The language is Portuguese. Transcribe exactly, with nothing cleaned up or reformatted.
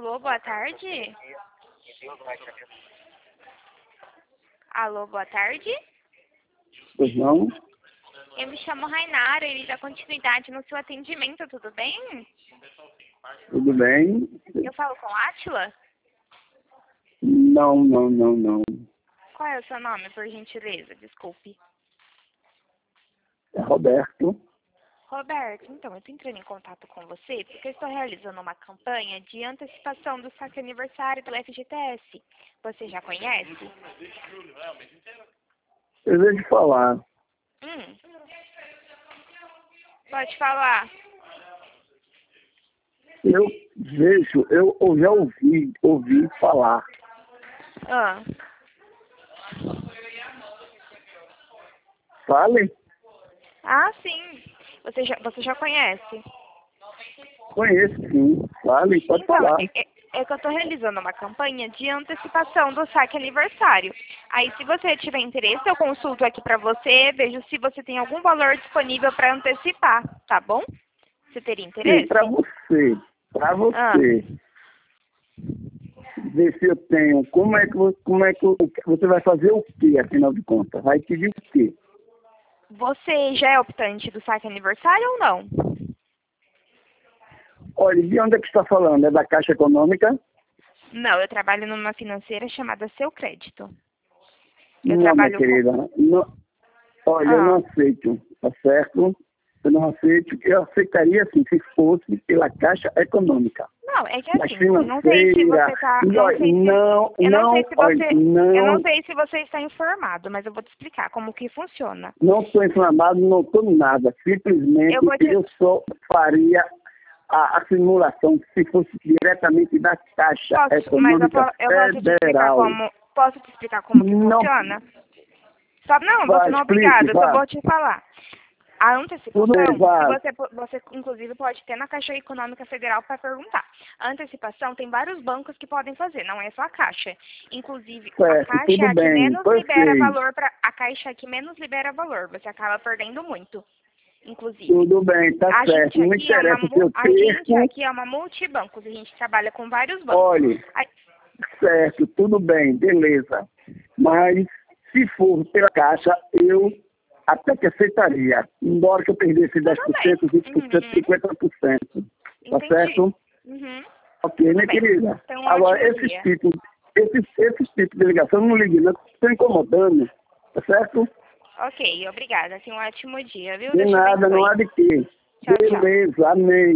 Alô, boa tarde. Alô, boa tarde. Pois não? Eu me chamo Rainara, ele dá continuidade no seu atendimento, tudo bem? Tudo bem? Eu falo com Átila? Não, não, não, não. Qual é o seu nome, por gentileza? Desculpe. É Roberto. Roberto, então, eu estou entrando em contato com você porque eu estou realizando uma campanha de antecipação do saque aniversário do F G T S. Você já conhece? Eu vejo falar. Hum. Pode falar. Eu vejo, eu, eu já ouvi, ouvi falar. Ah. Fale? Ah, sim. Você já, você já conhece? Conheço, sim. Fale, pode Então, falar. é, é que eu estou realizando uma campanha de antecipação do saque aniversário. Aí, se você tiver interesse, eu consulto aqui para você, vejo se você tem algum valor disponível para antecipar, tá bom? Você teria interesse? Sim, para você. Para você. Ah. Ver se eu tenho. Como é que, vo- como é que vo- você vai fazer o quê, afinal de contas? Vai pedir o quê? Você já é optante do saque aniversário ou não? Olha, de onde é que está falando? É da Caixa Econômica? Não, eu trabalho numa financeira chamada Seu Crédito. Eu Não, minha trabalho com... querida. Não, olha, eu não Ah, aceito, tá certo? Eu não aceito. Eu aceitaria, assim, se fosse pela Caixa Econômica. não, é que Mas assim, eu não sei se você tá... Não olha, sei se, não, eu não não, sei se olha, você... não, Eu não sei se você está informado, mas eu vou te explicar como que funciona. não estou inflamado, não estou nada. Simplesmente Eu vou te... eu só faria a, a simulação se fosse diretamente da Caixa Posso, mas eu, Econômica po- eu posso te explicar Federal. como... Posso te explicar como que Não, funciona? Só, não, você vá, não é explique, obrigado, eu só vá. vou te falar. A antecipação, Tudo bem, se vá. você, po- você inclusive pode ter na Caixa Econômica Federal para perguntar. A antecipação tem vários bancos que podem fazer, não é só a Caixa. Inclusive, a Certo, Caixa tudo é a que bem, menos libera perfeito. valor para a Caixa é a que menos libera valor. Você acaba perdendo muito, inclusive. Tudo bem, tá A certo. gente Não aqui é uma interessa se eu mu- a gente perco. aqui é uma multibancos, a gente trabalha com vários bancos. Olhe, Aí- certo, tudo bem, beleza. Mas se for pela Caixa, eu até que aceitaria. Embora que eu perdesse dez Tudo por bem. cento, vinte por cento, Uhum. cinquenta por cento. Tá Entendi. certo? Uhum. Ok, Tudo minha bem. querida. Então, um Agora, ótimo esses dia. tipos, esses, esses tipos de ligação, não ligue, não. Estou incomodando. Tá certo? Ok, obrigada. Tenha um ótimo dia, viu? De Deus te nada, não abençoe. há de quê. Tchau, tchau. Beleza, amém.